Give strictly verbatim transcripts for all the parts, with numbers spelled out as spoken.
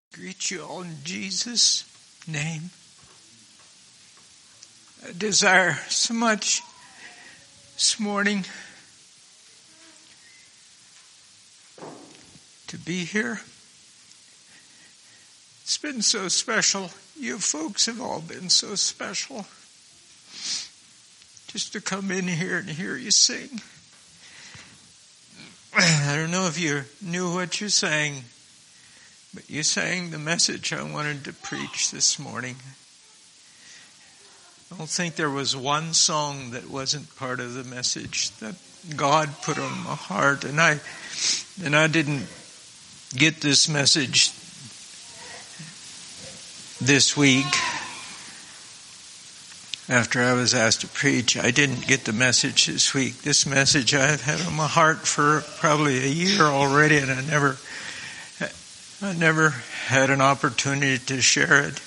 Greet you all in Jesus' name. I desire so much this morning to be here. It's been so special. You folks have all been so special. Just to come in here and hear you sing. I don't know if you knew what you sang, but you sang the message I wanted to preach this morning. I don't think there was one song that wasn't part of the message that God put on my heart. And I, and I didn't get this message this week after I was asked to preach. I didn't get the message this week. This message I've had on my heart for probably a year already, and I never I never had an opportunity to share it.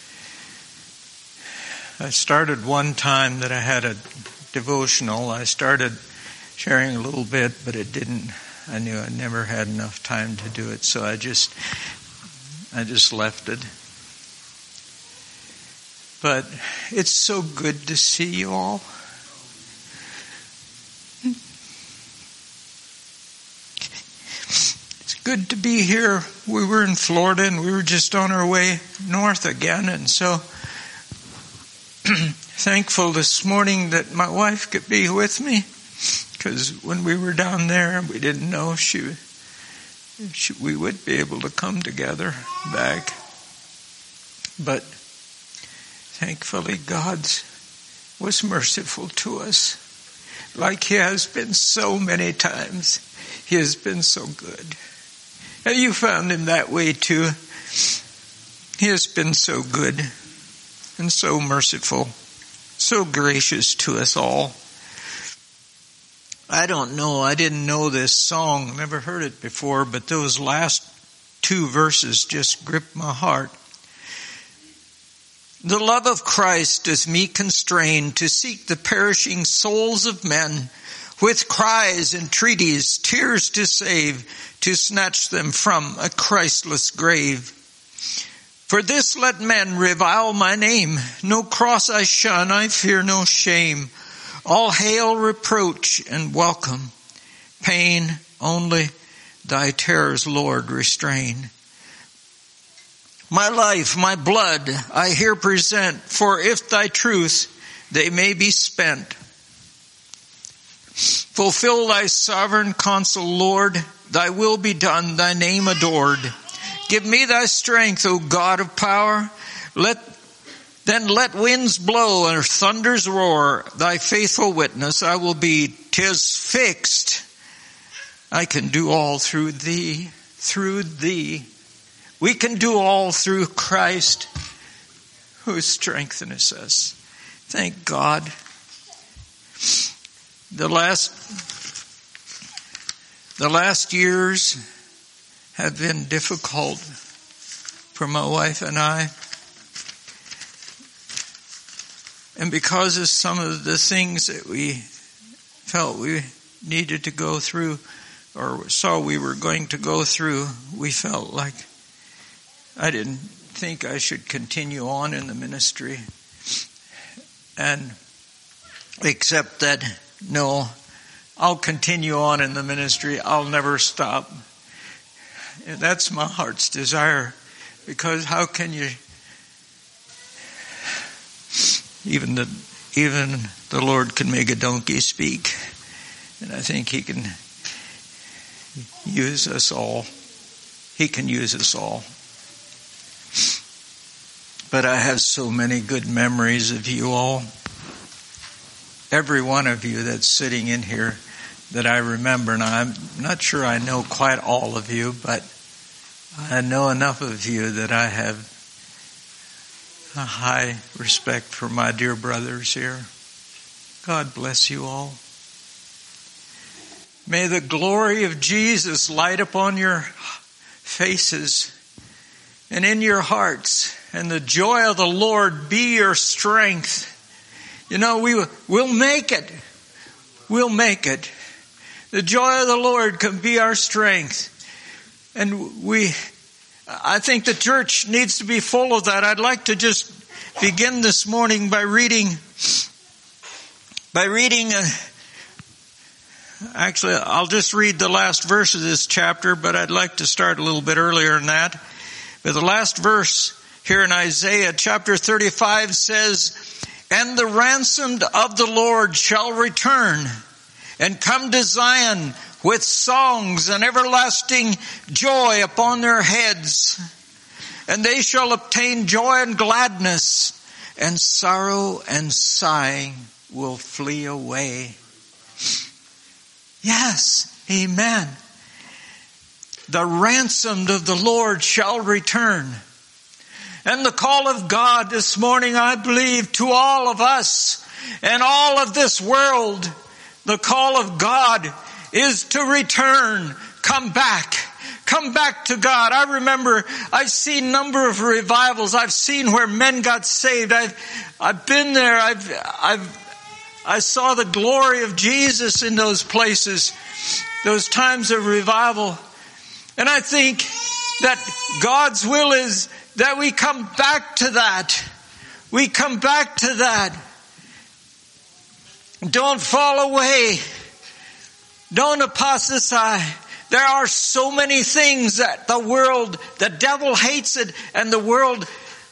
I started one time that I had a devotional. I started sharing a little bit, but it didn't, I knew I never had enough time to do it, so I just, I just left it. But it's so good to see you all. Good to be here. We were in Florida and we were just on our way north again, and so thankful this morning that my wife could be with me, because when we were down there we didn't know if she, if she we would be able to come together back. But thankfully God was merciful to us, like He has been so many times. He has been so good. And you found Him that way too. He has been so good and so merciful, so gracious to us all. I don't know, I didn't know this song, never heard it before, but those last two verses just gripped my heart. The love of Christ does me constrain to seek the perishing souls of men, with cries, entreaties, tears to save, to snatch them from a Christless grave. For this let men revile my name. No cross I shun, I fear no shame. All hail reproach and welcome. Pain only thy terrors, Lord, restrain. My life, my blood, I here present, for if thy truth, they may be spent. Fulfill thy sovereign counsel, Lord. Thy will be done, thy name adored. Give me thy strength, O God of power. Let, then let winds blow and thunders roar. Thy faithful witness I will be. 'Tis fixed. I can do all through thee, through thee. We can do all through Christ who strengtheneth us. Thank God. The last, the last years have been difficult for my wife and I. And because of some of the things that we felt we needed to go through, or saw we were going to go through, we felt like I didn't think I should continue on in the ministry. And except that, no, I'll continue on in the ministry. I'll never stop. And that's my heart's desire. Because how can you, even the, even the Lord can make a donkey speak. And I think He can use us all. He can use us all. But I have so many good memories of you all. Every one of you that's sitting in here that I remember. Now, I'm not sure I know quite all of you, but I know enough of you that I have a high respect for my dear brothers here. God bless you all. May the glory of Jesus light upon your faces and in your hearts, and the joy of the Lord be your strength. You know, we, we'll make it. We'll make it. The joy of the Lord can be our strength. And we, I think the church needs to be full of that. I'd like to just begin this morning by reading, by reading, uh, actually I'll just read the last verse of this chapter, but I'd like to start a little bit earlier than that. But the last verse here in Isaiah chapter thirty-five says, "And the ransomed of the Lord shall return and come to Zion with songs and everlasting joy upon their heads. And they shall obtain joy and gladness, and sorrow and sighing will flee away." Yes, amen. The ransomed of the Lord shall return. And the call of God this morning, I believe, to all of us and all of this world, the call of God is to return, come back, come back to God. I remember I've seen a number of revivals. I've seen where men got saved. I've, I've been there. I've, I've, I saw the glory of Jesus in those places, those times of revival. And I think that God's will is that we come back to that. We come back to that. Don't fall away. Don't apostasy. There are so many things that the world, the devil hates it, and the world,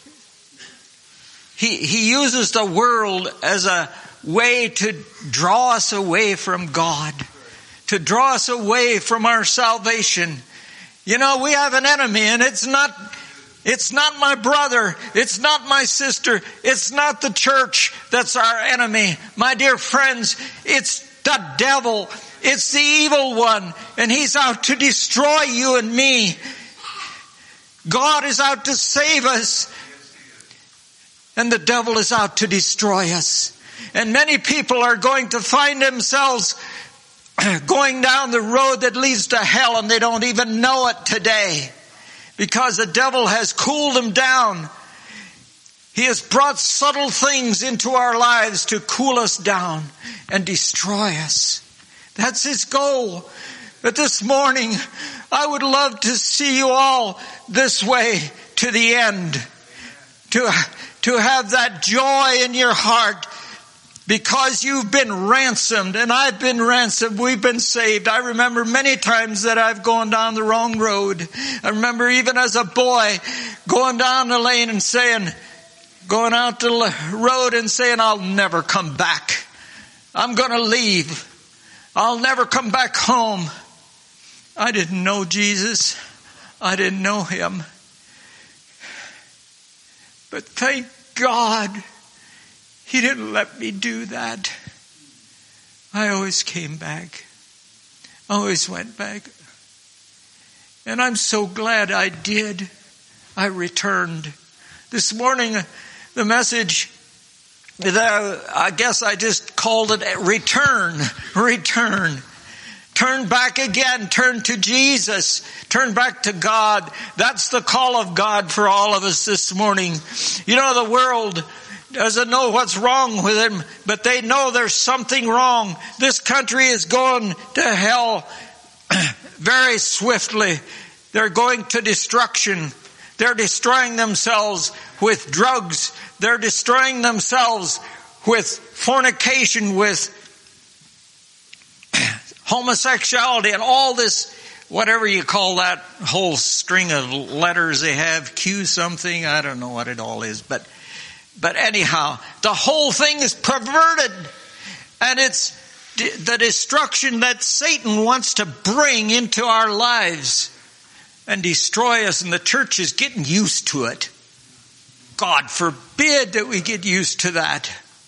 he, he uses the world as a way to draw us away from God, to draw us away from our salvation. You know, we have an enemy, and it's not, it's not my brother, it's not my sister, it's not the church that's our enemy. My dear friends, it's the devil. It's the evil one, and he's out to destroy you and me. God is out to save us, and the devil is out to destroy us. And many people are going to find themselves going down the road that leads to hell, and they don't even know it today, because the devil has cooled them down. He has brought subtle things into our lives to cool us down and destroy us. That's his goal. But this morning, I would love to see you all this way to the end. To, to have that joy in your heart, because you've been ransomed, and I've been ransomed. We've been saved. I remember many times that I've gone down the wrong road. I remember even as a boy going down the lane and saying, going out the road and saying, "I'll never come back. I'm going to leave. I'll never come back home." I didn't know Jesus. I didn't know him. But thank God he didn't let me do that. I always came back. I always went back. And I'm so glad I did. I returned. This morning, the message, I guess I just called it return, return. Turn back again, turn to Jesus, turn back to God. That's the call of God for all of us this morning. You know, the world doesn't know what's wrong with him, but they know there's something wrong. This country is going to hell very swiftly. They're going to destruction. They're destroying themselves with drugs. They're destroying themselves with fornication, with homosexuality, and all this, whatever you call that whole string of letters they have, Q something, I don't know what it all is. But, but anyhow, the whole thing is perverted. And it's the destruction that Satan wants to bring into our lives and destroy us, and the church is getting used to it. God forbid that we get used to that.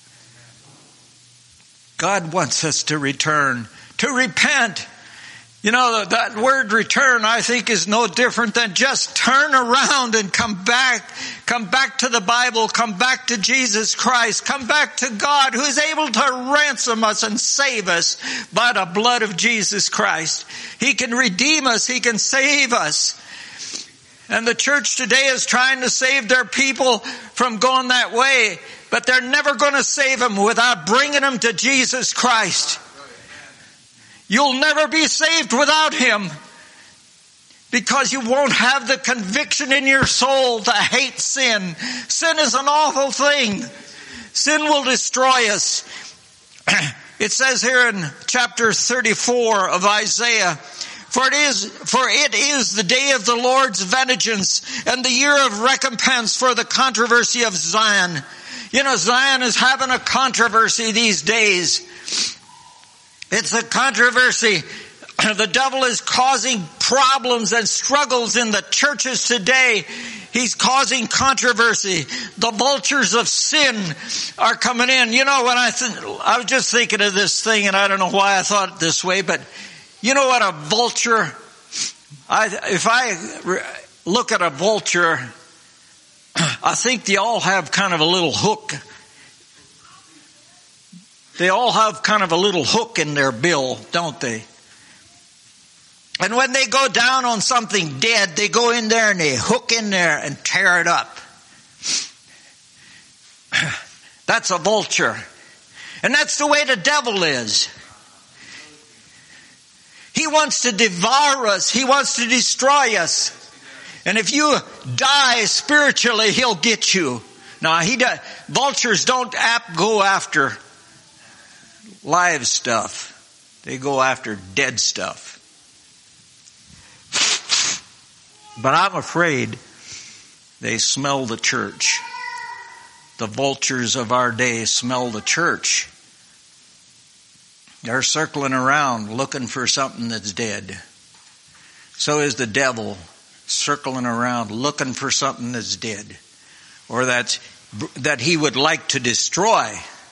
God wants us to return, to repent. You know, that word return, I think, is no different than just turn around and come back. Come back to the Bible. Come back to Jesus Christ. Come back to God, who is able to ransom us and save us by the blood of Jesus Christ. He can redeem us. He can save us. And the church today is trying to save their people from going that way, but they're never going to save them without bringing them to Jesus Christ. You'll never be saved without him, because you won't have the conviction in your soul to hate sin. Sin is an awful thing. Sin will destroy us. It says here in chapter thirty-four of Isaiah, For it is, for it is the day of the Lord's vengeance and the year of recompense for the controversy of Zion. You know, Zion is having a controversy these days. It's a controversy. The devil is causing problems and struggles in the churches today. He's causing controversy. The vultures of sin are coming in. You know, when I th- I was just thinking of this thing, and I don't know why I thought it this way, but you know what a vulture, I, if I re- look at a vulture, I think they all have kind of a little hook. They all have kind of a little hook in their bill, don't they? And when they go down on something dead, they go in there and they hook in there and tear it up. That's a vulture. And that's the way the devil is. He wants to devour us. He wants to destroy us. And if you die spiritually, he'll get you. Now, he does, vultures don't ap- go after live stuff. They go after dead stuff. But I'm afraid they smell the church. The vultures of our day smell the church. They're circling around looking for something that's dead. So is the devil circling around looking for something that's dead, or that's, that he would like to destroy.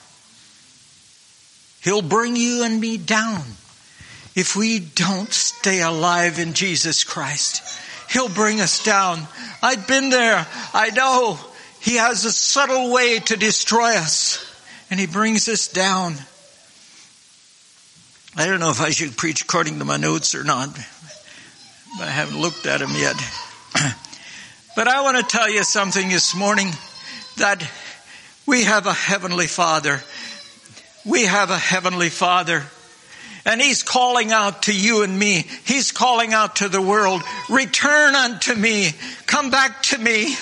He'll bring you and me down if we don't stay alive in Jesus Christ. He'll bring us down. I've been there. I know. He has a subtle way to destroy us, and he brings us down. I don't know if I should preach according to my notes or not. I haven't looked at them yet. But I want to tell you something this morning, that we have a heavenly Father. We have a heavenly Father. And he's calling out to you and me. He's calling out to the world. Return unto me. Come back to me.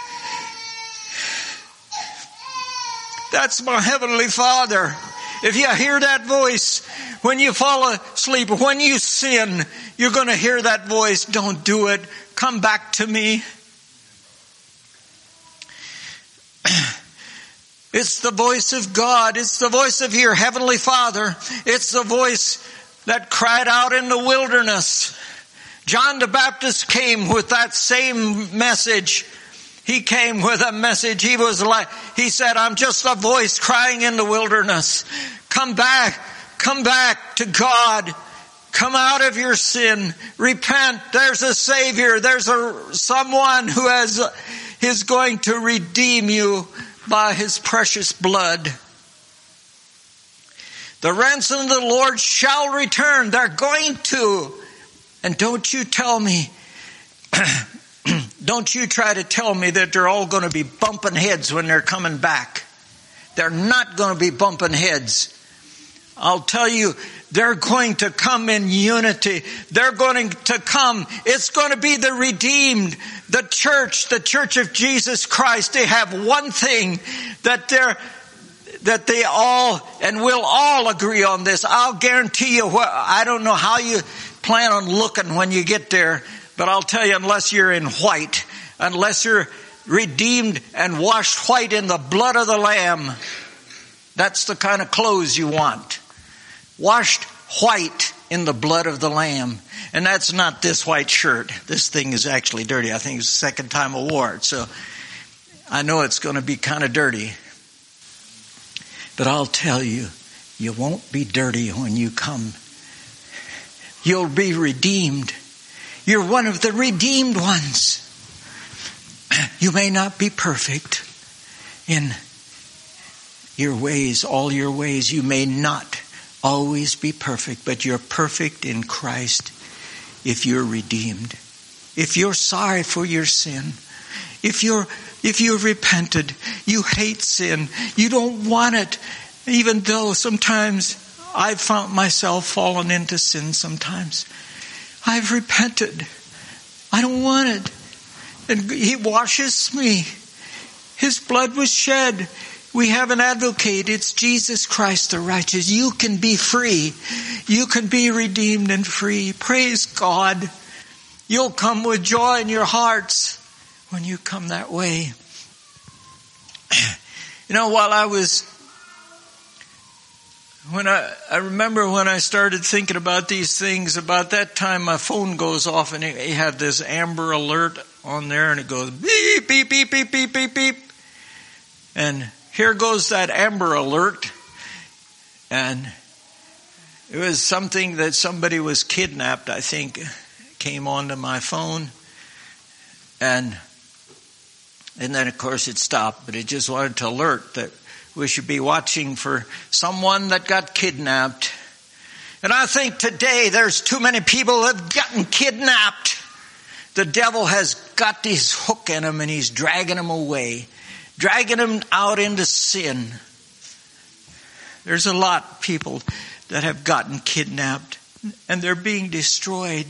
That's my heavenly Father. If you hear that voice, when you fall asleep, when you sin, you're going to hear that voice. Don't do it. Come back to me. It's the voice of God. It's the voice of your heavenly Father. It's the voice that cried out in the wilderness. John the Baptist came with that same message. He came with a message. He was like, he said, I'm just a voice crying in the wilderness. Come back. Come back to God. Come out of your sin. Repent. There's a Savior. There's a someone who has is going to redeem you by his precious blood. The ransom of the Lord shall return. They're going to. And don't you tell me, don't you try to tell me that they're all going to be bumping heads when they're coming back. They're not going to be bumping heads. I'll tell you, they're going to come in unity. They're going to come. It's going to be the redeemed, the church, the church of Jesus Christ. They have one thing that they're, that they all, and we'll all agree on this. I'll guarantee you, what, I don't know how you plan on looking when you get there, but I'll tell you, unless you're in white, unless you're redeemed and washed white in the blood of the Lamb, that's the kind of clothes you want. Washed white in the blood of the Lamb. And that's not this white shirt. This thing is actually dirty. I think it's the second time I wore it. So I know it's going to be kind of dirty. But I'll tell you, you won't be dirty when you come. You'll be redeemed. You're one of the redeemed ones. You may not be perfect in your ways, all your ways. You may not always be perfect, but you're perfect in Christ if you're redeemed. If you're sorry for your sin, if you're if you've repented, you hate sin, you don't want it, even though sometimes I've found myself falling into sin sometimes. I've repented. I don't want it. And he washes me. His blood was shed. We have an advocate. It's Jesus Christ the righteous. You can be free. You can be redeemed and free. Praise God. You'll come with joy in your hearts when you come that way. You know, while I was, when I, I remember when I started thinking about these things, about that time my phone goes off and it had this Amber Alert on there and it goes beep, beep, beep, beep, beep, beep, beep. And here goes that Amber Alert. And it was something that somebody was kidnapped, I think, came onto my phone. And And then, of course, it stopped, but it just wanted to alert that we should be watching for someone that got kidnapped. And I think today there's too many people that have gotten kidnapped. The devil has got his hook in them and he's dragging them away, dragging them out into sin. There's a lot of people that have gotten kidnapped and they're being destroyed.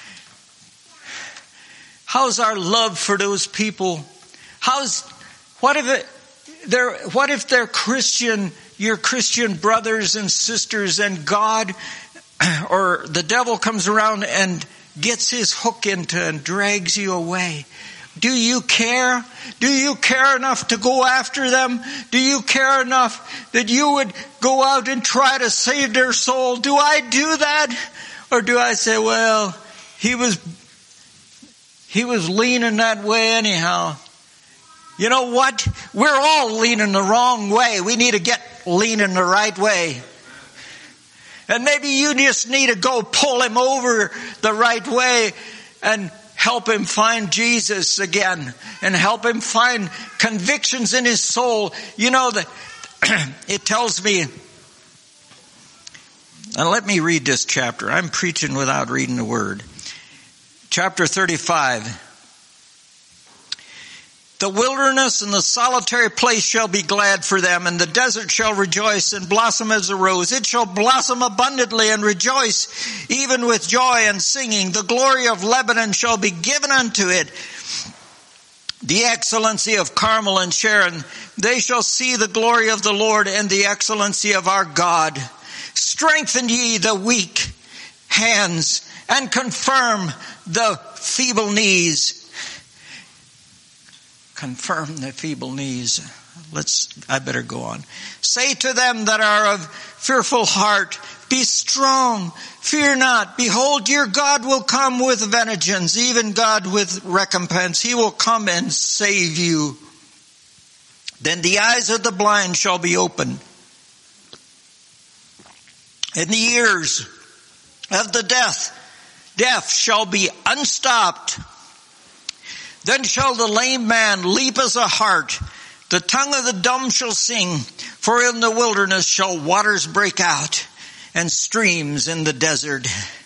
How's our love for those people? How's, what if it, they're, what if they're Christian, your Christian brothers and sisters, and God or the devil comes around and gets his hook into and drags you away? Do you care? Do you care enough to go after them? Do you care enough that you would go out and try to save their soul? Do I do that? Or do I say, well, he was, he was leaning that way anyhow. You know what? We're all leaning the wrong way. We need to get leaning the right way. And maybe you just need to go pull him over the right way and help him find Jesus again and help him find convictions in his soul. You know, that it tells me, and let me read this chapter. I'm preaching without reading the word. Chapter thirty-five. The wilderness and the solitary place shall be glad for them, and the desert shall rejoice and blossom as a rose. It shall blossom abundantly and rejoice, even with joy and singing. The glory of Lebanon shall be given unto it, the excellency of Carmel and Sharon. They shall see the glory of the Lord and the excellency of our God. Strengthen ye the weak hands, and confirm the feeble knees. Confirm the feeble knees. Let's, I better go on. Say to them that are of fearful heart, be strong, fear not. Behold, your God will come with vengeance, even God with recompense. He will come and save you. Then the eyes of the blind shall be opened, and the ears of the deaf, deaf shall be unstopped. Then shall the lame man leap as a hart. The tongue of the dumb shall sing. For in the wilderness shall waters break out, and streams in the desert.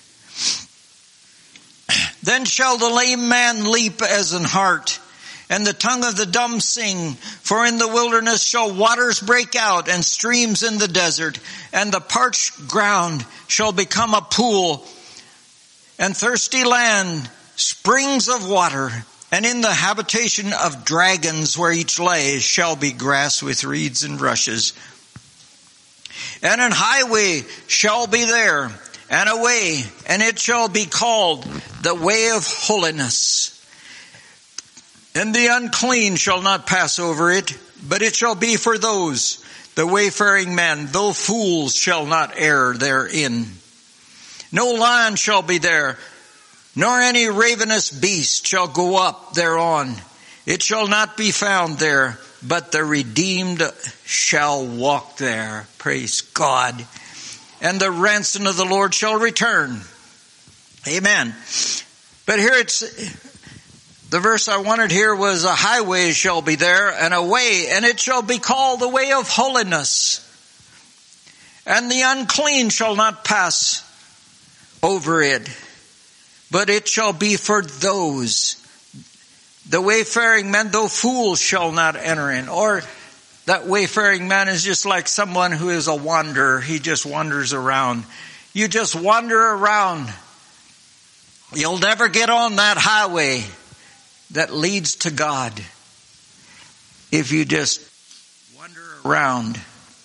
Then shall the lame man leap as an hart, and the tongue of the dumb sing. For in the wilderness shall waters break out, and streams in the desert. And the parched ground shall become a pool, and thirsty land springs of water. And in the habitation of dragons where each lays shall be grass with reeds and rushes. And an highway shall be there, and a way, and it shall be called the way of holiness. And the unclean shall not pass over it, but it shall be for those, the wayfaring men, though fools shall not err therein. No lion shall be there, nor any ravenous beast shall go up thereon. It shall not be found there, but the redeemed shall walk there. Praise God. And the ransom of the Lord shall return. Amen. But here it's, the verse I wanted here was, a highway shall be there, and a way, and it shall be called the way of holiness. And the unclean shall not pass over it, but it shall be for those, the wayfaring men, though fools shall not enter in. Or that wayfaring man is just like someone who is a wanderer. He just wanders around. You just wander around. You'll never get on that highway that leads to God if you just wander around.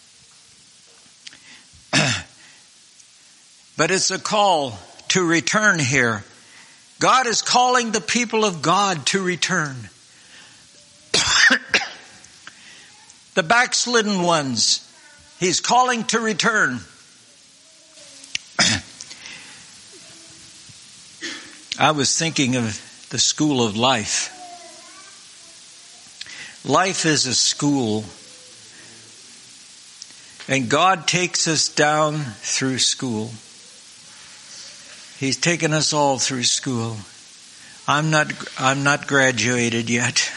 But it's a call to return here. God is calling the people of God to return. The backslidden ones, He's calling to return. I was thinking of the school of life. Life is a school. And God takes us down through school. He's taken us all through school. I'm not, I'm not graduated yet.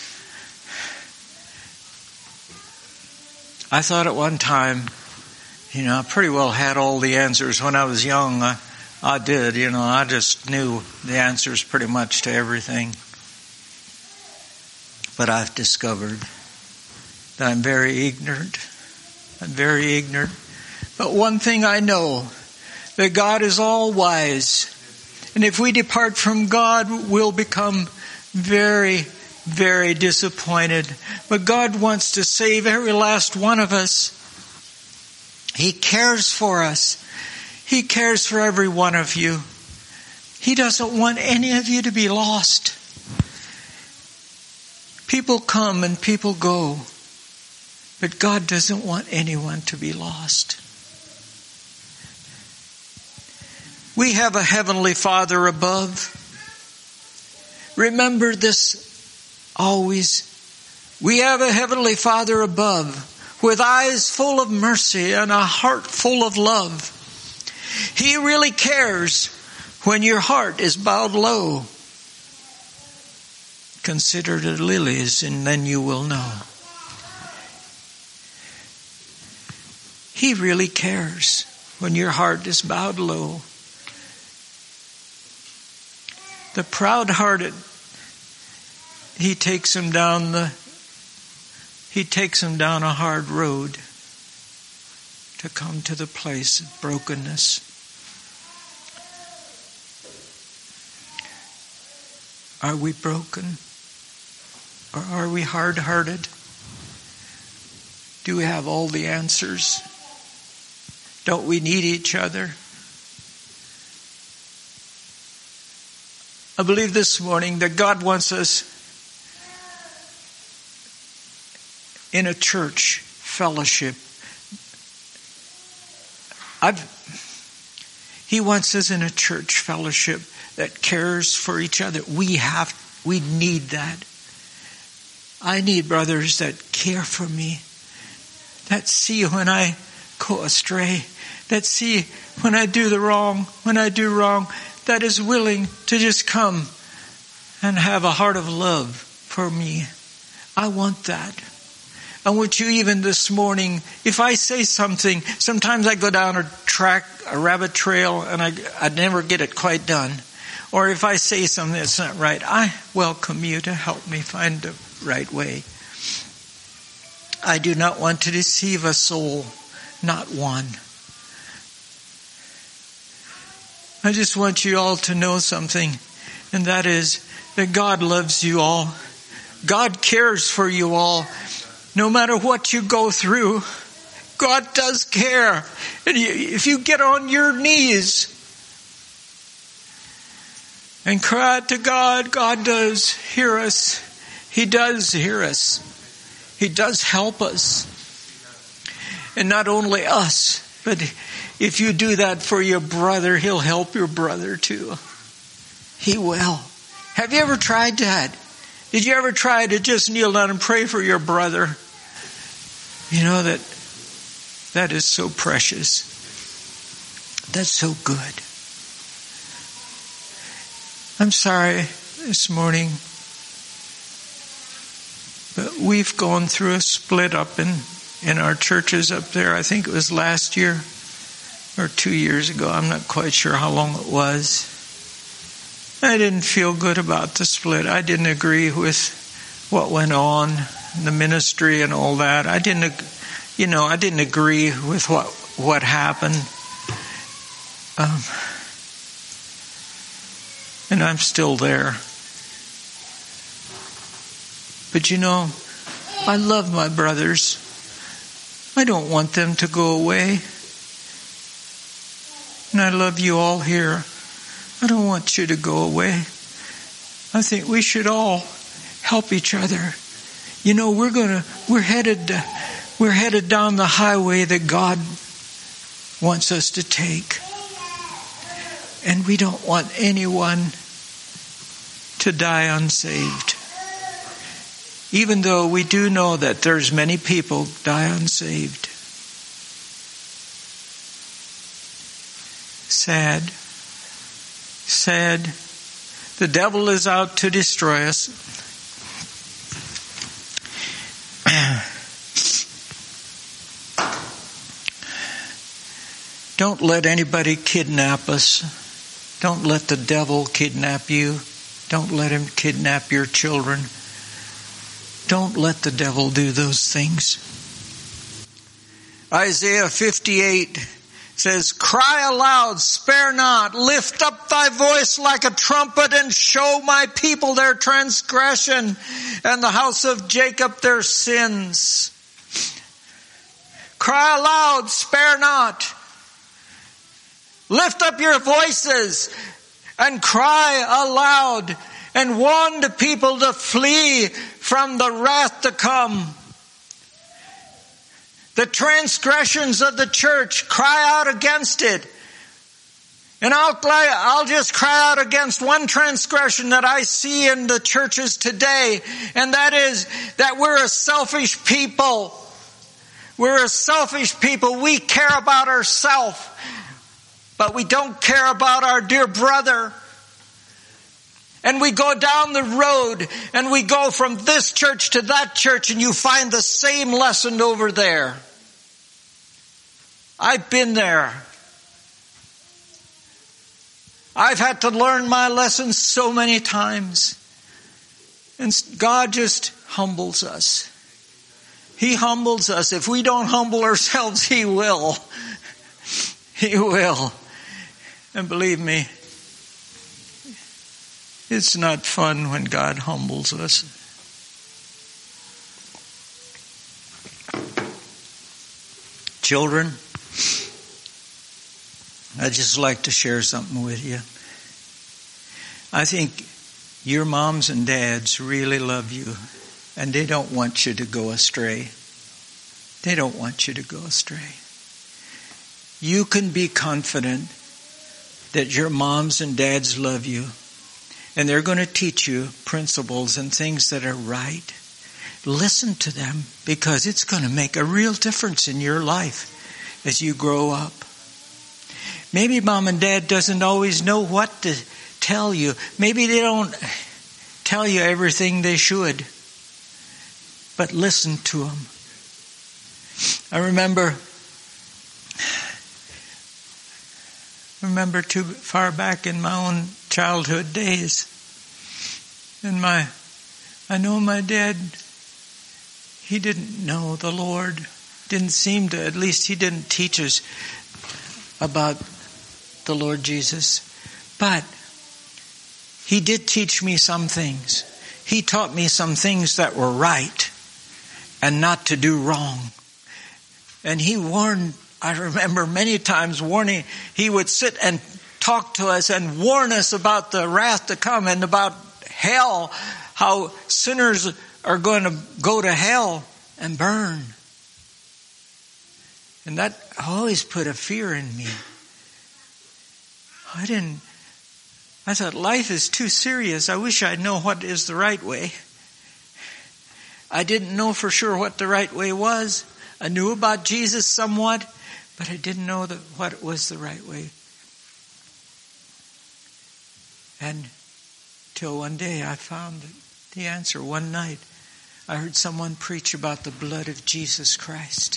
I thought at one time, you know, I pretty well had all the answers when I was young. I, I did, you know, I just knew the answers pretty much to everything. But I've discovered that I'm very ignorant. I'm very ignorant. But one thing I know, that God is all wise. And if we depart from God, we'll become very, very disappointed. But God wants to save every last one of us. He cares for us. He cares for every one of you. He doesn't want any of you to be lost. People come and people go. But God doesn't want anyone to be lost. We have a heavenly Father above. Remember this always. We have a heavenly Father above with eyes full of mercy and a heart full of love. He really cares when your heart is bowed low. Consider the lilies and then you will know. He really cares when your heart is bowed low. The proud-hearted, He takes them down the, He takes them down a hard road to come to the place of brokenness. Are we broken? Or are we hard-hearted? Do we have all the answers? Don't we need each other? I believe this morning that God wants us in a church fellowship. I've, he wants us in a church fellowship that cares for each other. We have, we need that. I need brothers that care for me, that see when I go astray, that see when I do the wrong, when I do wrong, that is willing to just come and have a heart of love for me. I want that. I want you even this morning, if I say something, sometimes I go down a track, a rabbit trail, and I, I never get it quite done. Or if I say something that's not right, I welcome you to help me find the right way. I do not want to deceive a soul, not one. I just want you all to know something, and that is that God loves you all. God cares for you all. No matter what you go through, God does care. And if you get on your knees and cry out to God, God does hear us. He does hear us. He does help us. And not only us, but if you do that for your brother, He'll help your brother too. He will. Have you ever tried that? Did you ever try to just kneel down and pray for your brother? You know that that is so precious. That's so good. I'm sorry this morning, but we've gone through a split up in, in our churches up there. I think it was last year or two years ago. I'm not quite sure how long it was. I didn't feel good about the split. I didn't agree with what went on in the ministry and all that. I didn't, you know, I didn't agree with what, what happened. Um, and I'm still there. But you know, I love my brothers. I don't want them to go away. And I love you all here. I don't want you to go away. I think we should all help each other. You know, we're gonna, we're headed, we're headed down the highway that God wants us to take. And we don't want anyone to die unsaved. Even though we do know that there's many people die unsaved. Sad. Sad. The devil is out to destroy us. Don't let anybody kidnap us. Don't let the devil kidnap you. Don't let him kidnap your children. Don't let the devil do those things. Isaiah fifty-eight says, cry aloud, spare not, lift up thy voice like a trumpet and show my people their transgression and the house of Jacob their sins. Cry aloud, spare not. Lift up your voices and cry aloud and warn the people to flee from the wrath to come. The transgressions of the church, cry out against it. And I'll, I'll just cry out against one transgression that I see in the churches today, and that is that we're a selfish people. We're a selfish people. We care about ourselves, but we don't care about our dear brother. And we go down the road and we go from this church to that church and you find the same lesson over there. I've been there. I've had to learn my lessons so many times. And God just humbles us. He humbles us. If we don't humble ourselves, He will. He will. And believe me, it's not fun when God humbles us. Children, I'd just like to share something with you. I think your moms and dads really love you, and they don't want you to go astray. They don't want you to go astray. You can be confident that your moms and dads love you. And they're going to teach you principles and things that are right. Listen to them, because it's going to make a real difference in your life as you grow up. Maybe mom and dad doesn't always know what to tell you. Maybe they don't tell you everything they should. But listen to them. I remember, remember too far back in my own childhood days. And my, I know my dad, he didn't know the Lord. Didn't seem to, at least he didn't teach us about the Lord Jesus. But he did teach me some things. He taught me some things that were right and not to do wrong. And he warned, I remember many times warning, he would sit and talk to us and warn us about the wrath to come and about hell, how sinners are going to go to hell and burn. And that always put a fear in me. I didn't, I thought life is too serious. I wish I'd know what is the right way. I didn't know for sure what the right way was. I knew about Jesus somewhat, but I didn't know that what was the right way. And till one day I found the answer. One night I heard someone preach about the blood of Jesus Christ.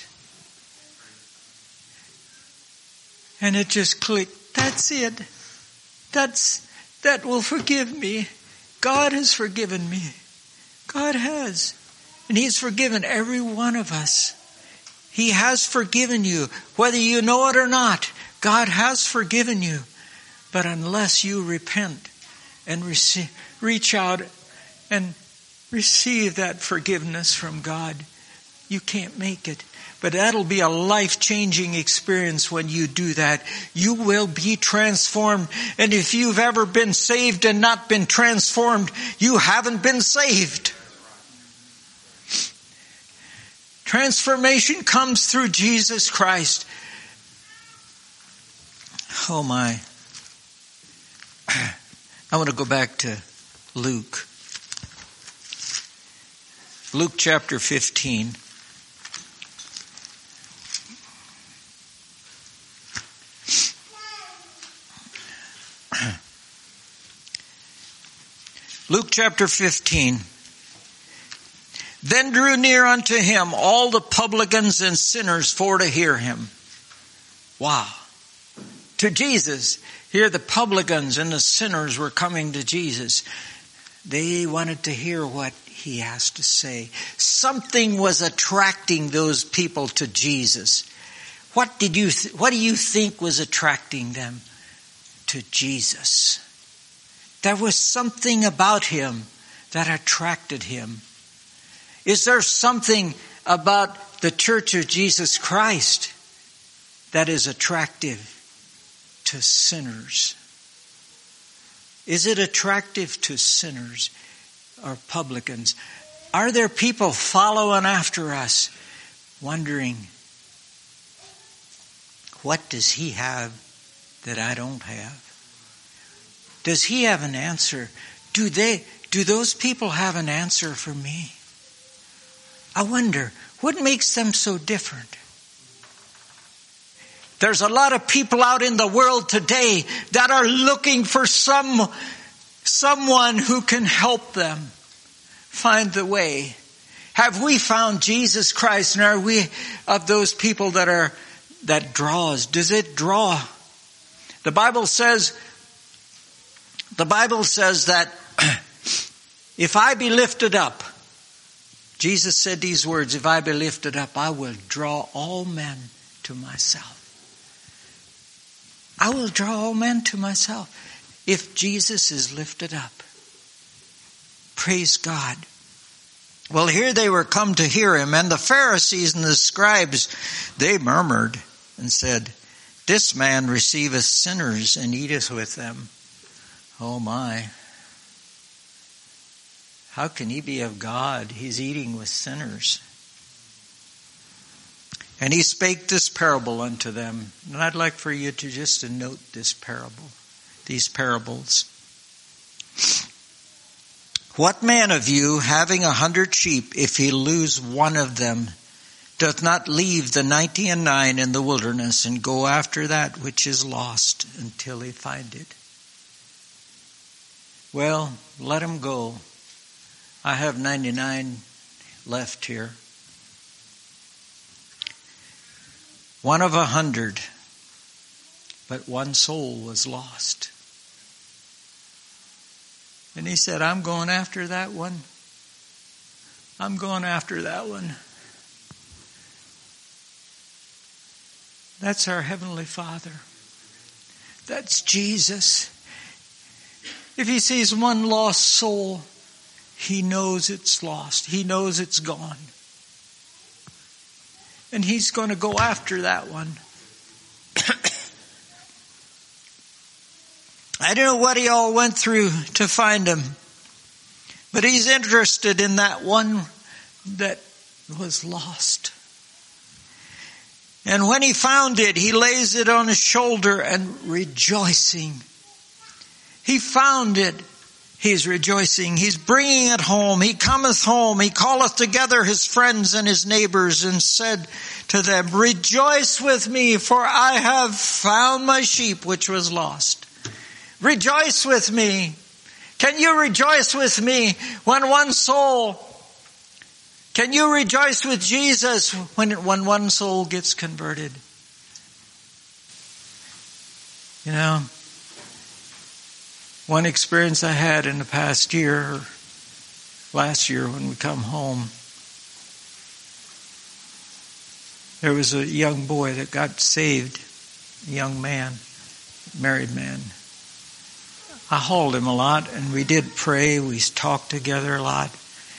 And it just clicked. That's it. That's, that will forgive me. God has forgiven me. God has. And He's forgiven every one of us. He has forgiven you. Whether you know it or not, God has forgiven you. But unless you repent and receive, reach out and receive that forgiveness from God. You can't make it. But that'll be a life-changing experience when you do that. You will be transformed. And if you've ever been saved and not been transformed, you haven't been saved. Transformation comes through Jesus Christ. Oh my. I want to go back to Luke. Luke chapter fifteen. Luke chapter fifteen. Then drew near unto him all the publicans and sinners for to hear him. Wow. To Jesus. Here the publicans and the sinners were coming to Jesus. They wanted to hear what he has to say. Something was attracting those people to Jesus. What did you, th- what do you think was attracting them to Jesus? There was something about him that attracted him. Is there something about the Church of Jesus Christ that is attractive to sinners? Is it attractive to sinners or publicans? Are there people following after us wondering, what does he have that I don't have? Does he have an answer? Do they, do those people have an answer for me? I wonder, what makes them so different? There's a lot of people out in the world today that are looking for some, someone who can help them find the way. Have we found Jesus Christ, and are we of those people that are, that draws? Does it draw? The Bible says, the Bible says that if I be lifted up, Jesus said these words, if I be lifted up, I will draw all men to myself. I will draw all men to myself if Jesus is lifted up. Praise God. Well, here they were come to hear him, and the Pharisees and the scribes, they murmured and said, this man receiveth sinners and eateth with them. Oh my. How can he be of God? He's eating with sinners. And he spake this parable unto them. And I'd like for you to just to note this parable, these parables. What man of you, having a hundred sheep, if he lose one of them, doth not leave the ninety and nine in the wilderness and go after that which is lost until he find it? Well, let him go. I have ninety-nine left here. One of a hundred, but one soul was lost. And he said, I'm going after that one. I'm going after that one. That's our Heavenly Father. That's Jesus. If he sees one lost soul, he knows it's lost. He knows it's gone. And he's going to go after that one. I don't know what he all went through to find him, but he's interested in that one that was lost. And when he found it, he lays it on his shoulder and rejoicing. He found it. He's rejoicing. He's bringing it home. He cometh home. He calleth together his friends and his neighbors and said to them, rejoice with me, for I have found my sheep which was lost. Rejoice with me. Can you rejoice with me when one soul, can you rejoice with Jesus when, when one soul gets converted? You know, one experience I had in the past year, or last year when we come home, there was a young boy that got saved, a young man, married man. I hauled him a lot, and we did pray. We talked together a lot.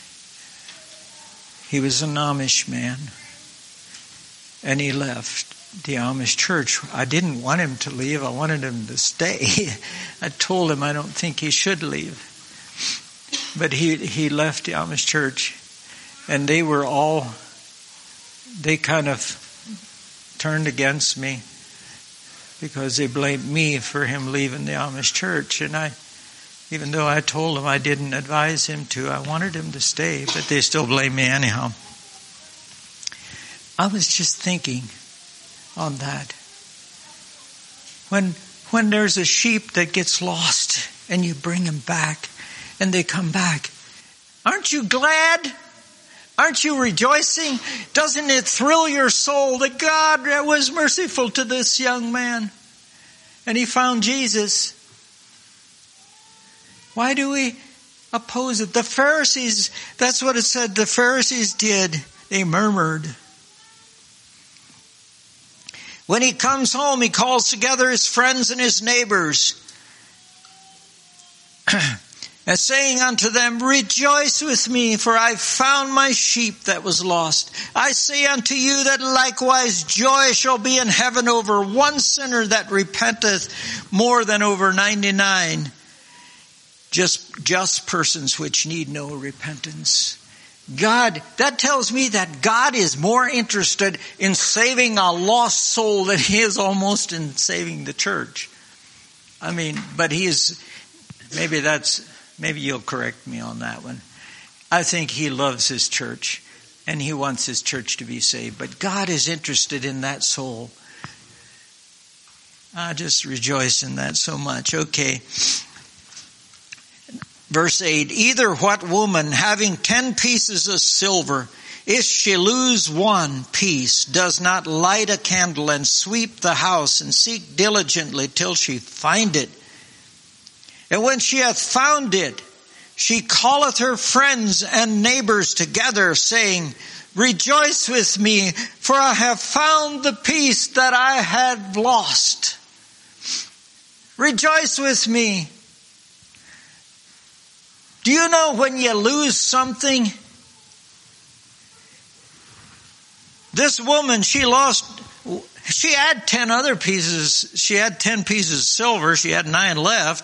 He was an Amish man, and he left the Amish church. I didn't want him to leave. I wanted him to stay. I told him I don't think he should leave. But he, he left the Amish church, and they were all, they kind of turned against me because they blamed me for him leaving the Amish church. And I, even though I told him I didn't advise him to, I wanted him to stay, but they still blame me anyhow. I was just thinking on that. When, when there's a sheep that gets lost and you bring them back and they come back, aren't you glad? Aren't you rejoicing? Doesn't it thrill your soul that God was merciful to this young man and he found Jesus? Why do we oppose it? The Pharisees, that's what it said the Pharisees did. They murmured. When he comes home, he calls together his friends and his neighbors, and saying unto them, rejoice with me, for I found my sheep that was lost. I say unto you that likewise joy shall be in heaven over one sinner that repenteth more than over ninety-nine just, just persons which need no repentance. God, that tells me that God is more interested in saving a lost soul than he is almost in saving the church. I mean, but he is, maybe that's, maybe you'll correct me on that one. I think he loves his church and he wants his church to be saved, but God is interested in that soul. I just rejoice in that so much. Okay. Verse eight, either what woman having ten pieces of silver, if she lose one piece, does not light a candle and sweep the house and seek diligently till she find it? And when she hath found it, she calleth her friends and neighbors together, saying, rejoice with me, for I have found the piece that I had lost. Rejoice with me. Do you know when you lose something? This woman, she lost, she had ten other pieces. She had ten pieces of silver. She had nine left.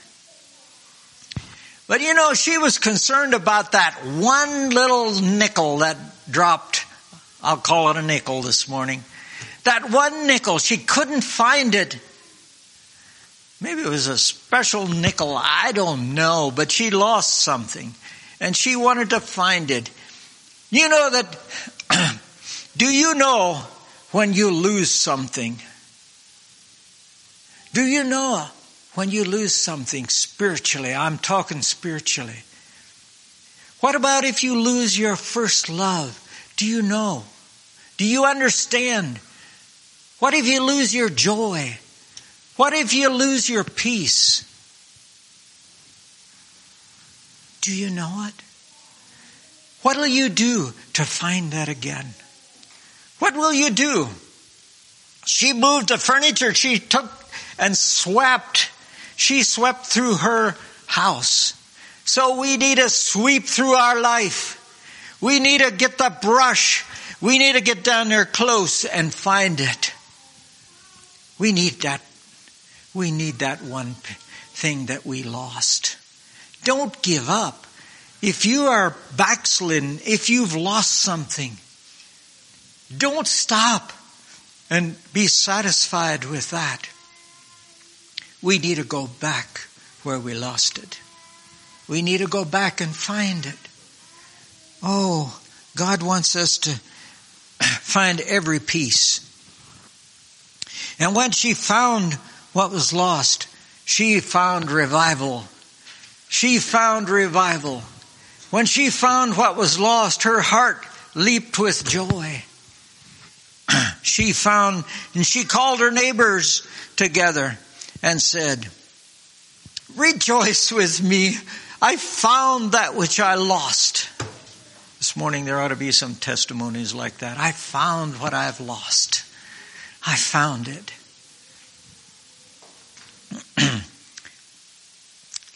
But you know, she was concerned about that one little nickel that dropped. I'll call it a nickel this morning. That one nickel, she couldn't find it. Maybe it was a special nickel, I don't know, but she lost something and she wanted to find it. You know that, do you know when you lose something? Do you know when you lose something spiritually? I'm talking spiritually. What about if you lose your first love? Do you know? Do you understand? What if you lose your joy? What if you lose your peace? Do you know it? What will you do to find that again? What will you do? She moved the furniture. She took and swept. She swept through her house. So we need to sweep through our life. We need to get the brush. We need to get down there close and find it. We need that. We need that one thing that we lost. Don't give up. If you are backslidden, if you've lost something, don't stop and be satisfied with that. We need to go back where we lost it. We need to go back and find it. Oh, God wants us to find every piece. And when she found what was lost, she found revival. She found revival. When she found what was lost, her heart leaped with joy. She found, and she called her neighbors together and said, rejoice with me. I found that which I lost. This morning there ought to be some testimonies like that. I found what I've lost. I found it.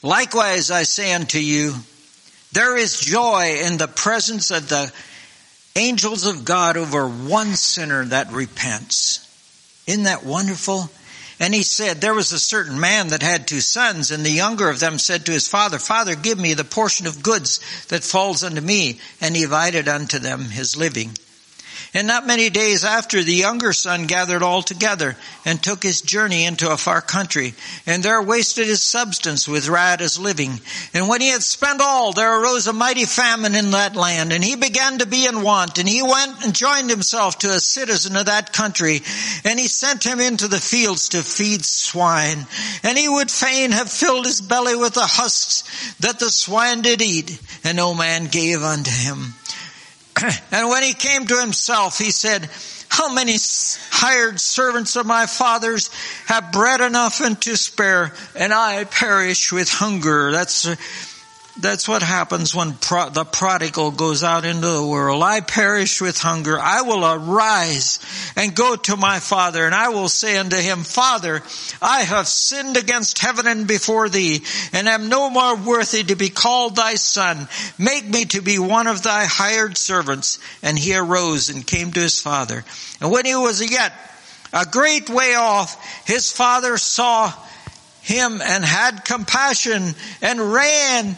Likewise, I say unto you, there is joy in the presence of the angels of God over one sinner that repents. Isn't that wonderful? And he said, there was a certain man that had two sons, and the younger of them said to his father, Father, give me the portion of goods that falls unto me. And he divided unto them his living. And not many days after, the younger son gathered all together and took his journey into a far country, and there wasted his substance with riotous living. And when he had spent all, there arose a mighty famine in that land, and he began to be in want. And he went and joined himself to a citizen of that country, and he sent him into the fields to feed swine. And he would fain have filled his belly with the husks that the swine did eat, and no man gave unto him. And when he came to himself, he said, how many hired servants of my father's have bread enough and to spare, and I perish with hunger? That's That's what happens when pro- the prodigal goes out into the world. I perish with hunger. I will arise and go to my father, and I will say unto him, Father, I have sinned against heaven and before thee, and am no more worthy to be called thy son. Make me to be one of thy hired servants. And he arose and came to his father. And when he was yet a great way off, his father saw him and had compassion and ran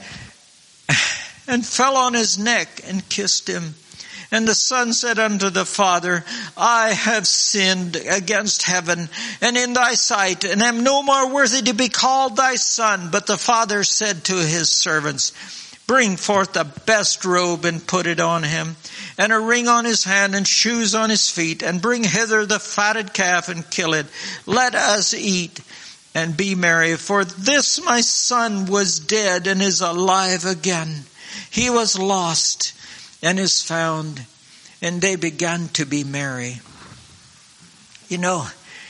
and fell on his neck and kissed him. And the son said unto the father, I have sinned against heaven and in thy sight, and am no more worthy to be called thy son. But the father said to his servants, bring forth the best robe and put it on him, and a ring on his hand and shoes on his feet, and bring hither the fatted calf and kill it. Let us eat and be merry, for this my son was dead and is alive again. He was lost and is found. And they began to be merry. You know,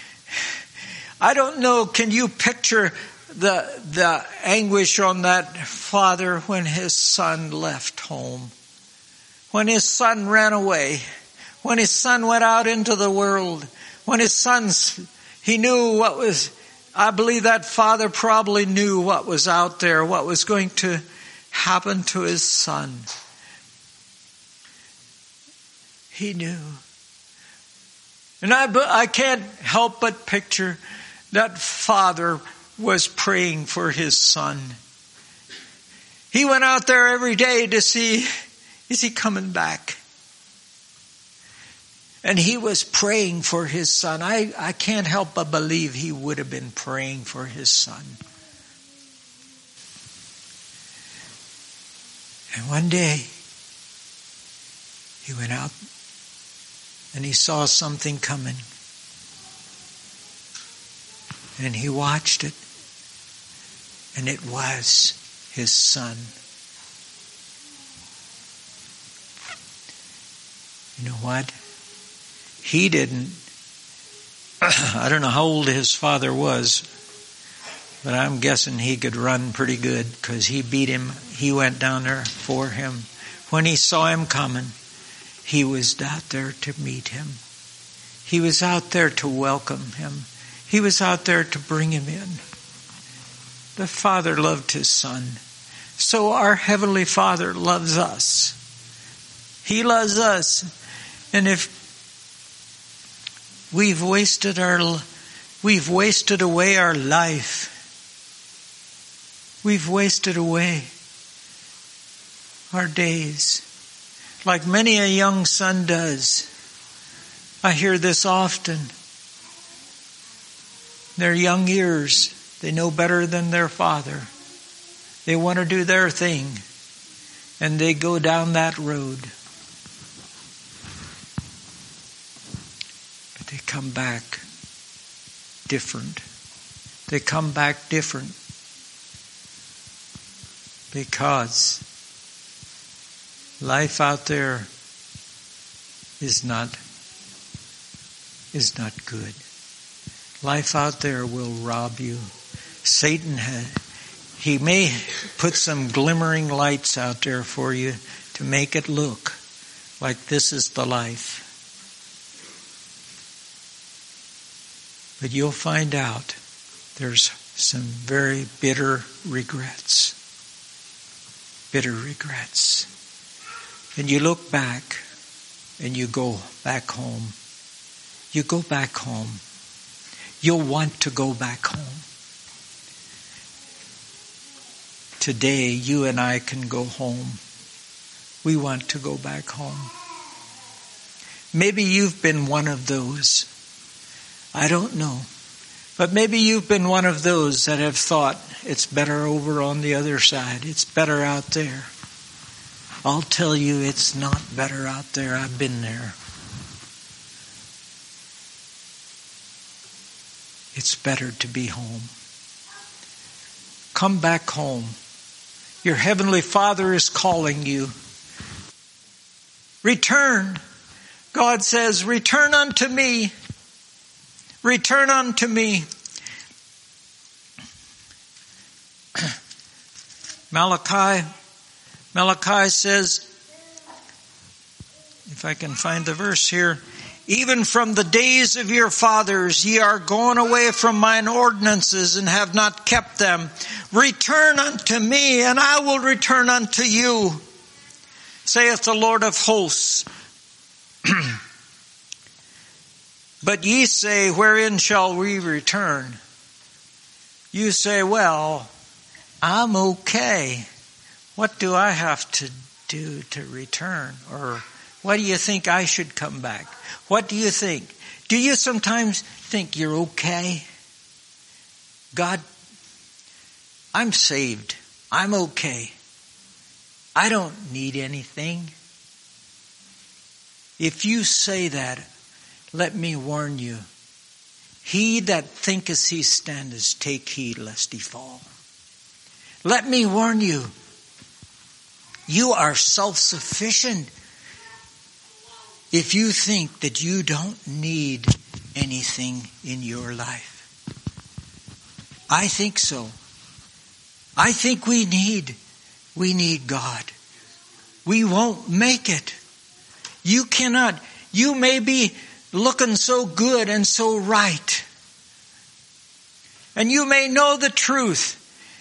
I don't know, can you picture the the anguish on that father when his son left home? When his son ran away? When his son went out into the world? When his sons, he knew what was... I believe that father probably knew what was out there, what was going to happen to his son. He knew. And I, I can't help but picture that father was praying for his son. He went out there every day to see, is he coming back? And he was praying for his son. I, I can't help but believe he would have been praying for his son. And one day, he went out and he saw something coming. And he watched it. And it was his son. You know what? He didn't, I don't know how old his father was, but I'm guessing he could run pretty good because he beat him. He went down there for him. When he saw him coming, he was out there to meet him. He was out there to welcome him. He was out there to bring him in. The Father loved his Son. So our Heavenly Father loves us. He loves us. And if We've wasted our, we've wasted away our life. We've wasted away our days, like many a young son does. I hear this often. Their young years, they know better than their father. They want to do their thing, and they go down that road. They come back different. They come back different because life out there is not is not good. Life out there will rob you. Satan has, he may put some glimmering lights out there for you to make it look like this is the life. But you'll find out there's some very bitter regrets. Bitter regrets. And you look back and you go back home. You go back home. You'll want to go back home. Today, you and I can go home. We want to go back home. Maybe you've been one of those. I don't know. But maybe you've been one of those that have thought, it's better over on the other side. It's better out there. I'll tell you, it's not better out there. I've been there. It's better to be home. Come back home. Your Heavenly Father is calling you. Return. God says, return unto me. Return unto me. Malachi, Malachi says, if I can find the verse here, even from the days of your fathers, ye are gone away from mine ordinances and have not kept them. Return unto me, and I will return unto you, saith the Lord of hosts. But ye say, wherein shall we return? You say, well, I'm okay. What do I have to do to return? Or what do you think I should come back? What do you think? Do you sometimes think you're okay? God, I'm saved. I'm okay. I don't need anything. If you say that, let me warn you. He that thinketh he standeth, take heed lest he fall. Let me warn you. You are self-sufficient if you think that you don't need anything in your life. I think so. I think we need, we need God. We won't make it. You cannot, you may be looking so good and so right. And you may know the truth.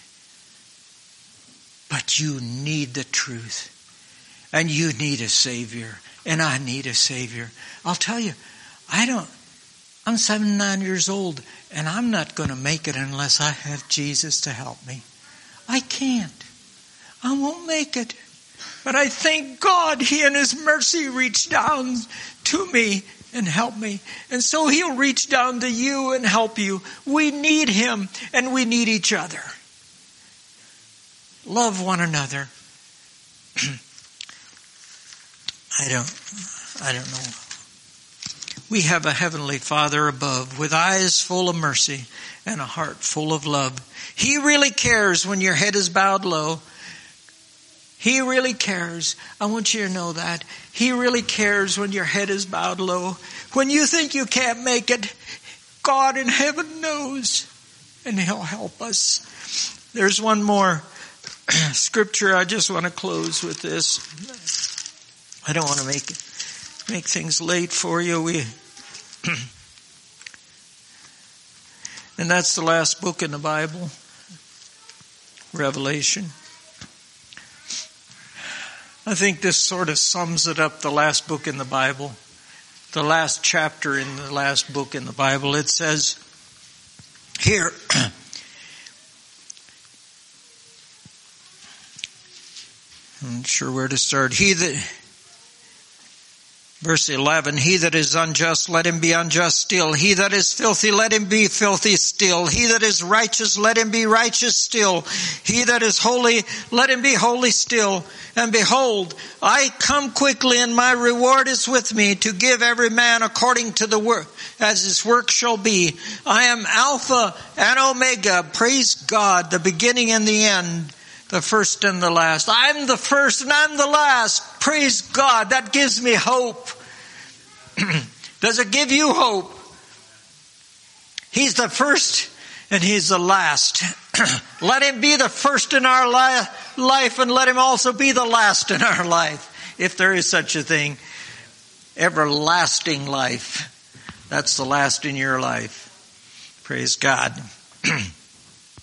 But you need the truth. And you need a Savior. And I need a Savior. I'll tell you, I don't, I'm seventy-nine years old and I'm not going to make it unless I have Jesus to help me. I can't. I won't make it. But I thank God He in His mercy reached down to me and helped me. And so He'll reach down to you and help you. We need Him and we need each other. Love one another. I don't, I don't know. We have a Heavenly Father above with eyes full of mercy and a heart full of love. He really cares when your head is bowed low. He really cares. I want you to know that. He really cares when your head is bowed low. When you think you can't make it, God in heaven knows, and He'll help us. There's one more scripture. I just want to close with this. I don't want to make make things late for you. We, and that's the last book in the Bible, Revelation. I think this sort of sums it up, the last book in the Bible, the last chapter in the last book in the Bible. It says here, I'm not sure where to start. He that, verse eleven, he that is unjust, let him be unjust still. He that is filthy, let him be filthy still. He that is righteous, let him be righteous still. He that is holy, let him be holy still. And behold, I come quickly, and my reward is with me to give every man according to the work, as his work shall be. I am Alpha and Omega, praise God, the beginning and the end, the first and the last. I'm the first and I'm the last. Praise God. That gives me hope. Does it give you hope? He's the first and He's the last. Let Him be the first in our li- life and let Him also be the last in our life. If there is such a thing. Everlasting life. That's the last in your life. Praise God.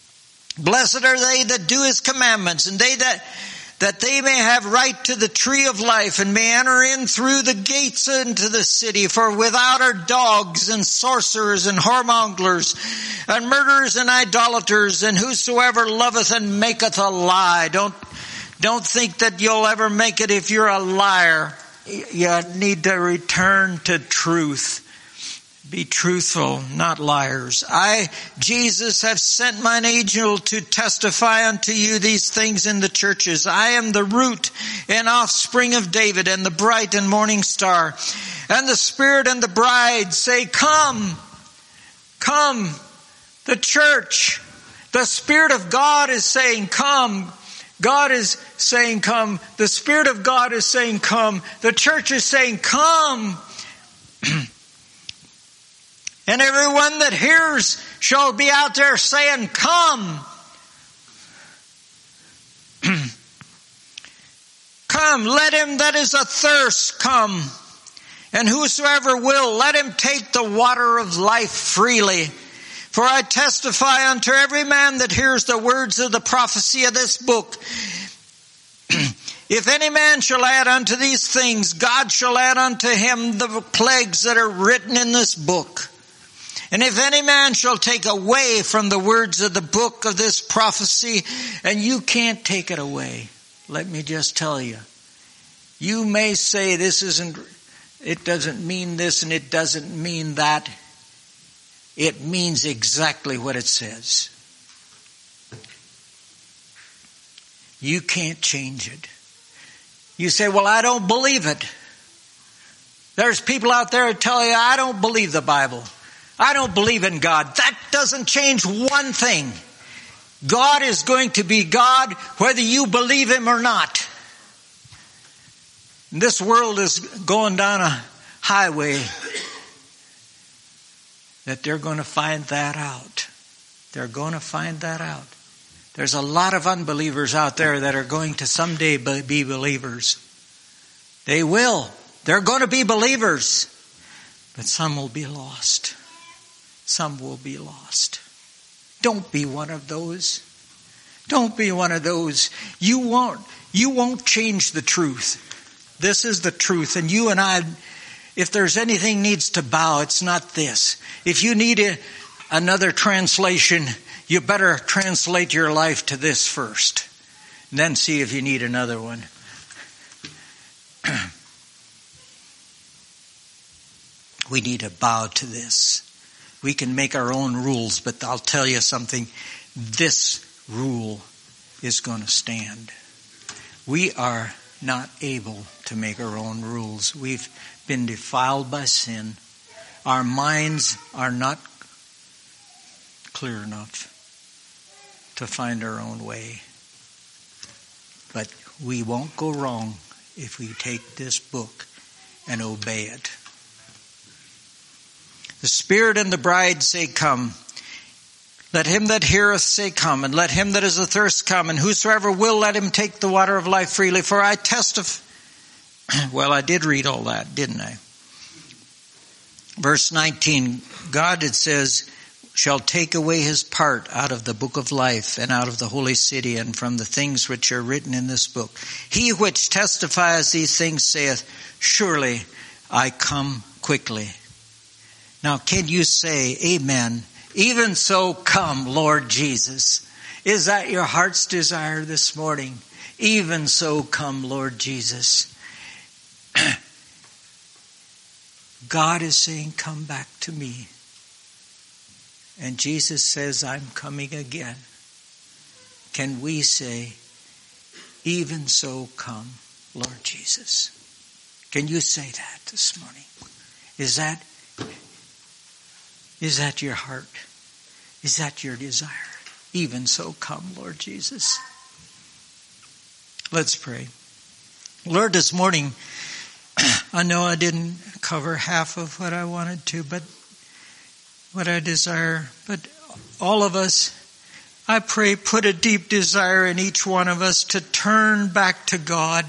Blessed are they that do his commandments, and they that that they may have right to the tree of life, and may enter in through the gates into the city. For without are dogs, and sorcerers, and whoremongers, and murderers, and idolaters, and whosoever loveth and maketh a lie. Don't, don't think that you'll ever make it if you're a liar. You need to return to truth. Be truthful, not liars. I, Jesus, have sent mine angel to testify unto you these things in the churches. I am the root and offspring of David, and the bright and morning star. And the Spirit and the bride say, come, come. The church, the Spirit of God is saying, come. God is saying, come. The Spirit of God is saying, come. The church is saying, come. And everyone that hears shall be out there saying, come. Come, let him that is athirst come. And whosoever will, let him take the water of life freely. For I testify unto every man that hears the words of the prophecy of this book. If any man shall add unto these things, God shall add unto him the plagues that are written in this book. And if any man shall take away from the words of the book of this prophecy, and you can't take it away, let me just tell you, you may say this isn't, it doesn't mean this and it doesn't mean that. It means exactly what it says. You can't change it. You say, well, I don't believe it. There's people out there that tell you, I don't believe the Bible. I don't believe in God. That doesn't change one thing. God is going to be God whether you believe him or not. And this world is going down a highway that they're going to find that out. They're going to find that out. There's a lot of unbelievers out there that are going to someday be believers. They will. They're going to be believers. But some will be lost. Some will be lost. Don't be one of those. Don't be one of those. You won't, you won't change the truth. This is the truth. And you and I, if there's anything needs to bow, it's not this. If you need a, another translation, you better translate your life to this first. And then see if you need another one. We need to bow to this. We can make our own rules, but I'll tell you something. This rule is going to stand. We are not able to make our own rules. We've been defiled by sin. Our minds are not clear enough to find our own way. But we won't go wrong if we take this book and obey it. The Spirit and the bride say, come. Let him that heareth say, come. And let him that is athirst come. And whosoever will, let him take the water of life freely. For I testify. Well, I did read all that, didn't I? Verse nineteen. God, it says, shall take away his part out of the book of life and out of the holy city and from the things which are written in this book. He which testifies these things saith, surely I come quickly. Now, can you say, amen, even so come, Lord Jesus? Is that your heart's desire this morning? Even so come, Lord Jesus. God is saying, come back to me. And Jesus says, I'm coming again. Can we say, even so come, Lord Jesus? Can you say that this morning? Is that Is that your heart? Is that your desire? Even so come, Lord Jesus. Let's pray. Lord, this morning, I know I didn't cover half of what I wanted to, but what I desire. But all of us, I pray, put a deep desire in each one of us to turn back to God.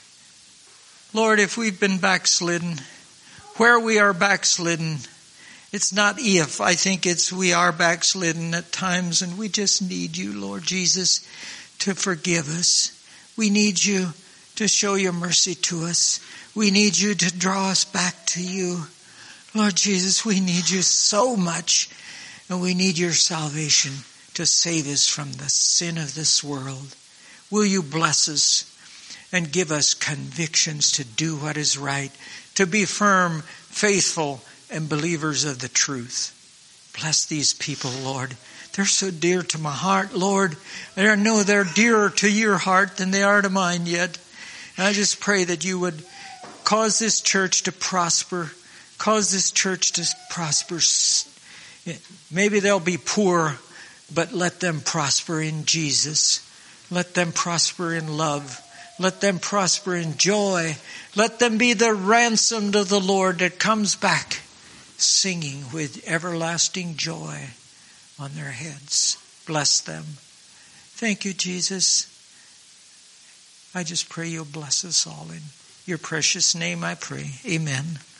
Lord, if we've been backslidden, where we are backslidden, It's not if. I think it's we are backslidden at times, and we just need you, Lord Jesus, to forgive us. We need you to show your mercy to us. We need you to draw us back to you. Lord Jesus, we need you so much, and we need your salvation to save us from the sin of this world. Will you bless us and give us convictions to do what is right, to be firm, faithful, and believers of the truth. Bless these people, Lord. They're so dear to my heart, Lord. I know they're dearer to your heart than they are to mine yet. And I just pray that you would cause this church to prosper. Cause this church to prosper. Maybe they'll be poor, but let them prosper in Jesus. Let them prosper in love. Let them prosper in joy. Let them be the ransomed of the Lord that comes back singing with everlasting joy on their heads. Bless them. Thank you, Jesus. I just pray you'll bless us all. In your precious name I pray. Amen.